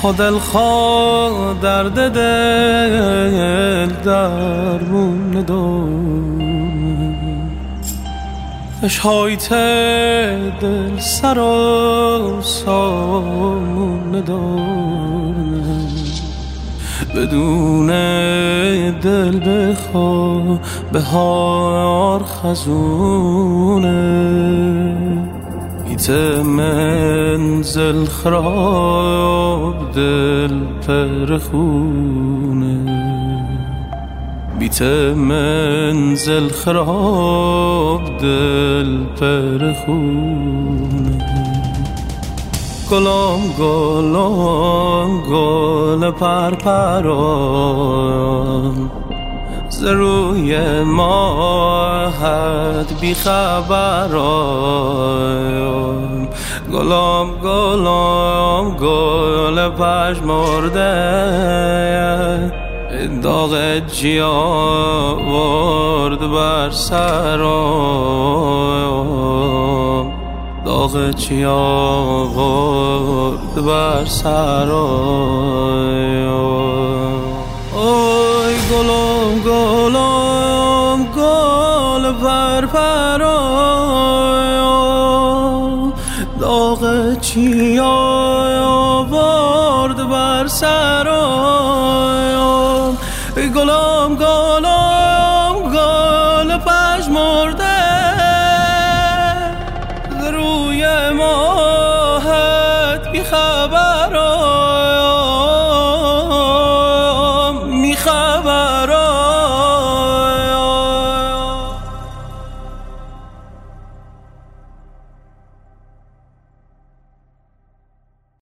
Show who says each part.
Speaker 1: دلخواه درد دل درمون دار عشقهای دل سر و سامون دار بدون دل بخواه بهار خزونه بیت منزل خراب دل پرخونه بیت منزل خراب دل پرخونه گلام گلام گل پرپران ز روی ماهت بیخبران گلام گلام گل پژمرده داغ جیا ورد بر سرام داغ جیا ورد بر سرام اوی گلام گلام گل پرپران داغ جیا ورد بر سرام گلام گلام